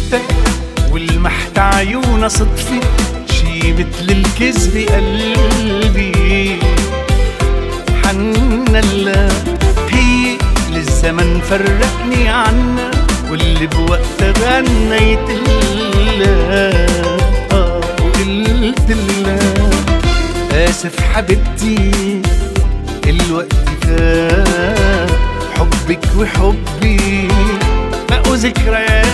شفتك والمحت عيونا صدفة شي مثل الكذب قلبي حن الله هي للزمن فرقني عنا واللي بوقتها غنيت لها وقلت لها آسف حبيبتي الوقت فات حبك وحبي بقوا ذكريات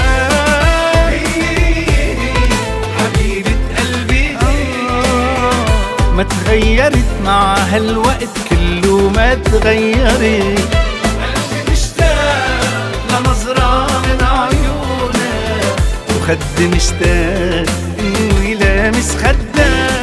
حبيبة قلبي ما تغيرت مع هالوقت كله ما تغيرت قلبي مشتاق لنظرة من عيونك وخد مشتاق انه يلامس خدك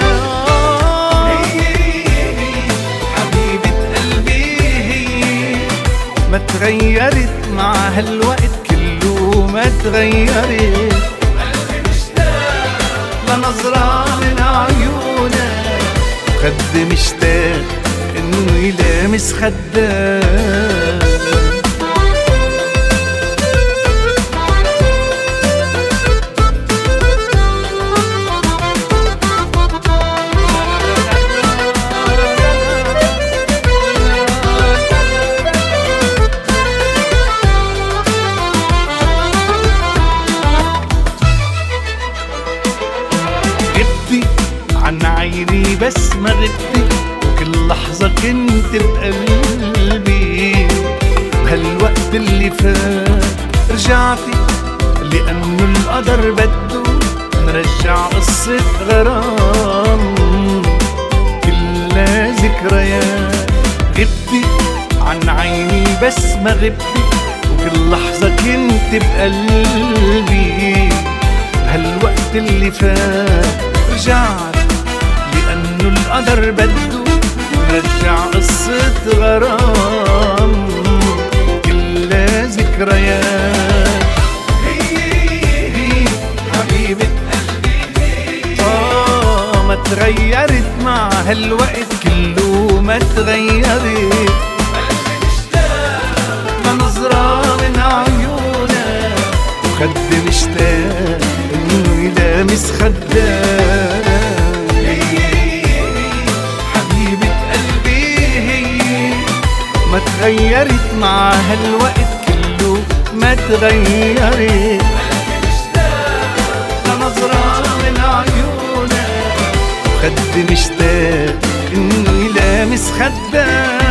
ما تغيرت مع هالوقت كله ما تغيرت قلبي مشتاق لنظرة من عيونك خد مشتاق انه يلامس خدك عن عيني بس ما غبتي وكل لحظة كنت بقلبي بهالوقت اللي فات رجعتي لأنه القدر بده نرجع قصة غرام كلها ذكريات غبتي عن عيني بس ما غبتي وكل لحظة كنت بقلبي بهالوقت اللي فات رجعت لأنه القدر بده نرجع قصة غرام كلها ذكريات هي حبيبة قلبي ما تغيرت مع هالوقت كله ما تغيرت قلبي مشتاق لنظرة من عيونك وخد مشتاق انه يلامس خدك ما تغيرت مع هالوقت كله ما تغيرت قلبي مشتاق لنظرة من عيونك وخد مشتاق انه يلامس خدك